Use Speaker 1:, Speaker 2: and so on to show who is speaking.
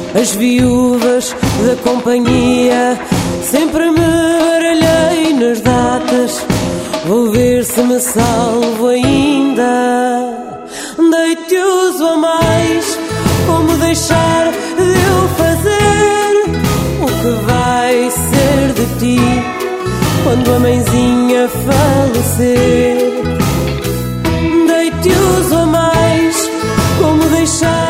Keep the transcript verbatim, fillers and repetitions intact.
Speaker 1: as viúvas da companhia. Sempre me baralhei nas datas, vou ver se me salvo ainda. Deite-os a mais, como deixar de eu fazer o que vai ser de ti quando a mãezinha falecer. Deite-os a mais, como deixar